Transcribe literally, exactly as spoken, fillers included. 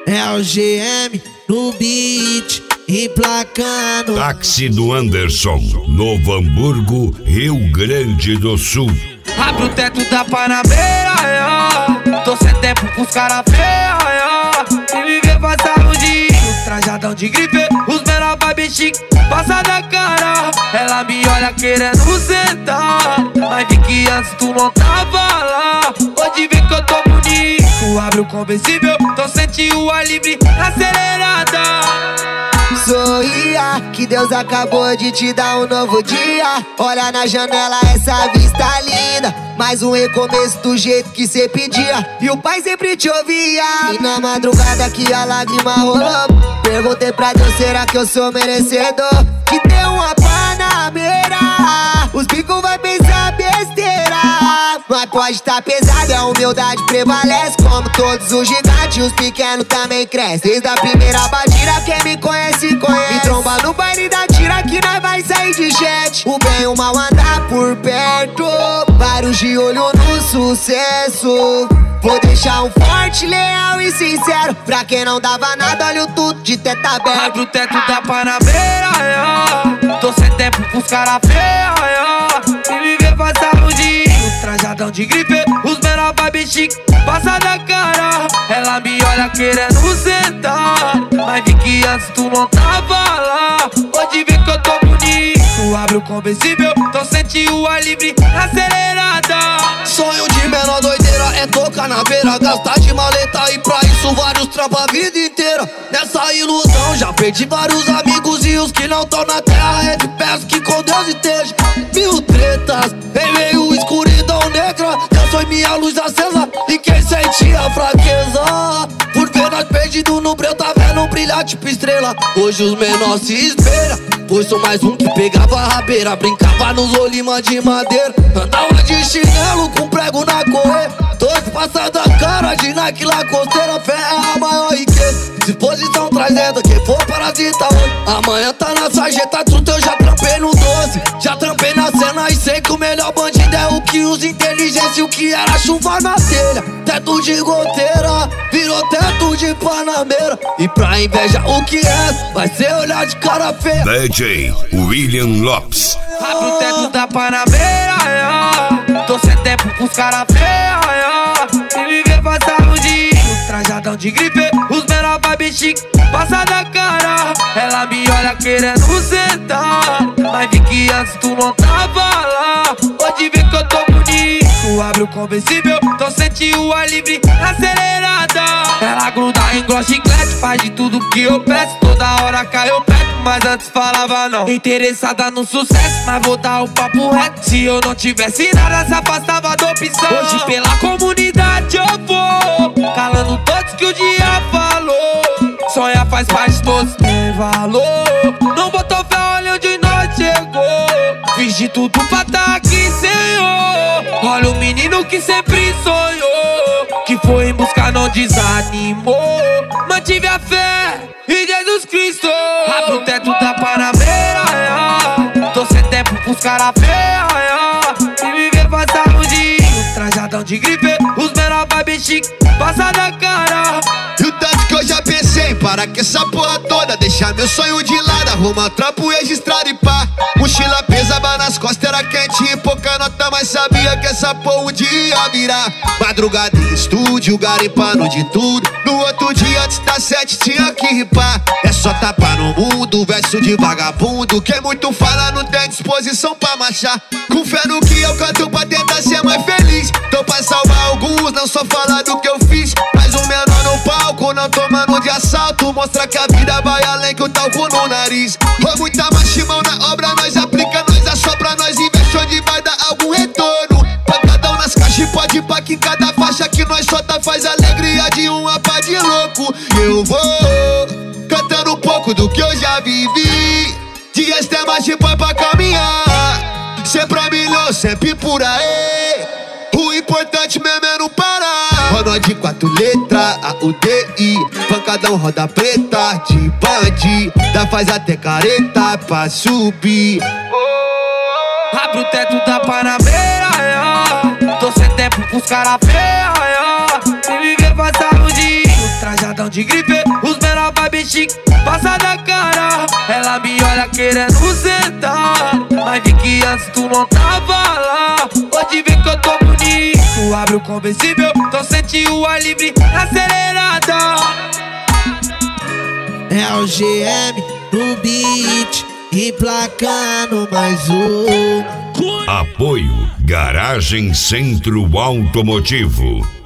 É o G M no beat, emplacando. Táxi do Anderson, Novo Hamburgo, Rio Grande do Sul. Abre o teto da Panamera, tô sem tempo pros cara feia. Se viver passar o dia, trajadão de gripe, os menor vibe chique, passa da cara. Ela me olha querendo sentar, mas vi que antes tu não tava lá. Pode ver que eu tô bonito, abre o conversível, tô sentindo o ar livre, acelerada. Sorria, que Deus acabou de te dar um novo dia. Olha na janela essa vista linda, mais um recomeço do jeito que cê pedia. E o pai sempre te ouvia. E na madrugada que a lágrima rolou, perguntei pra Deus, será que eu sou merecedor? Que tem uma Panamera, os bicos vai pensar besteira, mas pode tá pesado, a humildade prevalece. Como todos os gigantes, os pequenos também crescem. Desde a primeira batida, quem me conhece, conhece. Me tromba no baile da tira que nós vai sair de jet. O bem e o mal andar por perto, vários de olho no sucesso. Vou deixar um forte, leal e sincero, pra quem não dava nada, olha o tudo de teto aberto. Abre o teto da Panamera, tô sem tempo pros cara feia. Se viver passar o dia, trajadão de gripe, os menor vibe chique, passa da cara. Ela me olha querendo sentar, mas vi que antes tu não tava lá. Pode ver que eu tô bonito, abre o conversível, tô sentindo o ar livre, acelerada. Sonho de menor doideira é tocar na beira, gastar de maleta e pra isso vários trampos a vida inteira. Nessa ilusão já perdi vários amigos e os que não tão na terra é de peço que com Deus esteja. Mil tretas em meio escuridão negra, Deus foi minha luz acesa e quem sentia fraqueza. Por ver nós perdidos no breu, tá vendo brilhar tipo estrela. Hoje os menores se espelham, pois sou mais um que pegava a rabeira, brincava nos olima de madeira, andava de chinelo com prego na correia. Dois passada cara de Nike Lacosteira, fé é a maior riqueza. Disposição trazendo quem for parasita hoje. Amanhã tá na sarjeta, truta, eu já trampei no doze. Já trampei na cena e sei que o melhor bandido é o que usa inteligência. O que era chuva na telha, teto de goteira, virou teto de Panamera. E pra inveja o que é, vai ser olhar de cara feia. D J William Lopes. Abre o teto da Panamera, tô sem tempo pros cara feia. Se viver passar o dia, trajadão de gripe, os menor vibe chique, passa da cara. Ela me olha querendo sentar, mas vi que antes tu não tava lá. Pode ver que eu tô bonito, abre o conversível, tô sentindo o ar livre, acelerada. Ela gruda em gloss chiclete, faz de tudo que eu peço, toda hora cai eu perto, mas antes falava não. Interessada no sucesso, mas vou dar o papo reto. Se eu não tivesse nada, se afastava da opção. Hoje pela comunidade eu vou, calando todos que o dia falou. Sonhar faz parte de todos, tem valor. Não botou fé, olha onde nós chegou. Fiz de tudo pra tá aqui, Senhor. Olha o menino que sempre sonhou, que foi em busca, não desanimou. Mantive a fé em Jesus Cristo. Abre o teto da Panamera, tô sem tempo pros cara feia. Se viver passar o dia, trajadão de gripe, os menor vibe chique, passa da cara. E o tanto que eu já pensei, para que essa porra toda, deixar meu sonho de lado, arruma trampo registrado e pá. Mochila pesava nas costas, era quente e pouca nota, mas sabia que essa porra um dia ia virar. Madrugada em estúdio, garimpando de tudo. No outro dia antes das sete tinha que ripar. É só tapar no mundo, verso de vagabundo. Quem muito fala não tem disposição pra marchar. Com fé no que eu canto pra tentar ser mais feliz. Tô pra salvar alguns, não só falar do que eu fiz. Mas o menor no palco, não tomando de assalto, mostra que a vida vai além que o talco no nariz. Ou muita machimão na obra, nós aplica, nós assopra, nós investe onde vai dar algum retorno. Pancadão nas caixas e pode pá que em cada faixa que nós solta faz alegria de uma pá de louco. Eu vou cantando um pouco do que eu já vivi. Dias tem mais de pão pra caminhar, sempre a milhão, sempre por aí. O importante mesmo é não parar. Roda de quatro letras, A U D I, pancadão roda preta, de bande, dá faz até careta pra subir. Abre o teto da Panamera, tô sem tempo pros cara feia. Se viver passar o dia, trajadão trajadão de gripe, os menor vibe chique, passa da cara. Ela me olha querendo sentar, mas vi que antes tu não tava lá. Hoje vê que eu tô bonito, abre o conversível, então sente o ar livre acelerada. É o G M no beat, emplacando mais um. Apoio Garagem Centro Automotivo.